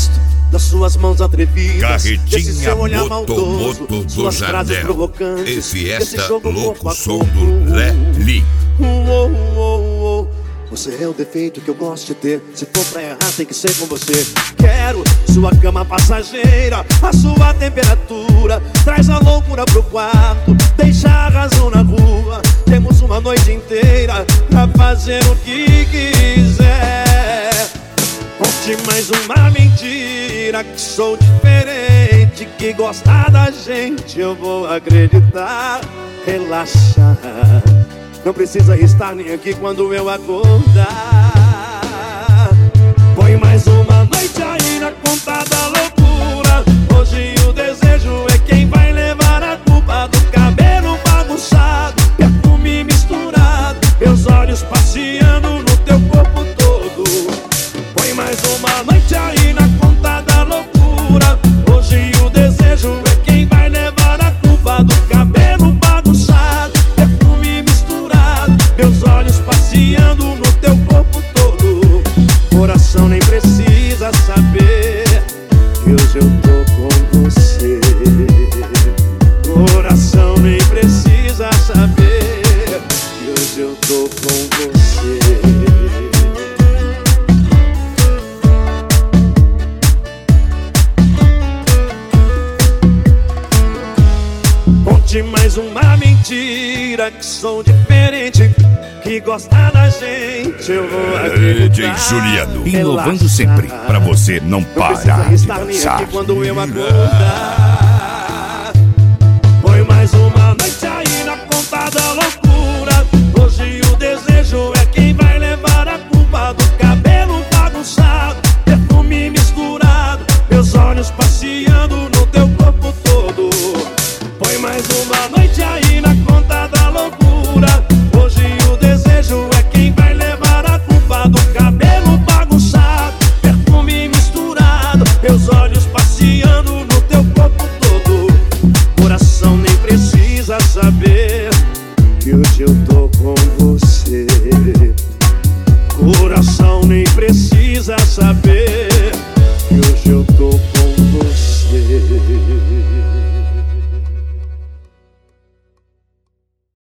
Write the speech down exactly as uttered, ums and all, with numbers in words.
gosto das suas mãos atrevidas, desse seu Carretinha olhar Moto maldoso, Moto do suas frases Jardel provocantes, e desse Fiesta jogo Louco corpo a Som corpo. do Lely. Oh, oh, oh, oh. Você é o defeito que eu gosto de ter. Se for pra errar tem que ser com você. Quero sua cama passageira, a sua temperatura. Traz a loucura pro quarto, deixa a razão na rua. Temos uma noite inteira pra fazer o que quiser. Conte mais uma mentira, que sou diferente, que gosta da gente eu vou acreditar. Relaxa, não precisa estar nem aqui quando eu acordar. Põe mais uma noite aí na conta da loucura. Hoje o desejo é quem vai levar a culpa do cabelo bagunçado, perfume misturado, meus olhos passeando no teu corpo todo. Põe mais uma noite aí na conta da loucura. Hoje o desejo é quem vai levar a culpa do cabelo bagunçado, perfume misturado, meus olhos passeando no teu corpo todo. Coração nem precisa saber que hoje eu tô com você. Coração nem precisa saber que hoje eu tô com você. Conte mais uma mentira, que sou diferente, que gosta da gente eu vou acreditar. D J Juliano, inovando Relaxa, sempre pra você não parar não de estar nem dançar. aqui quando eu acordar. Põe mais uma noite aí na conta da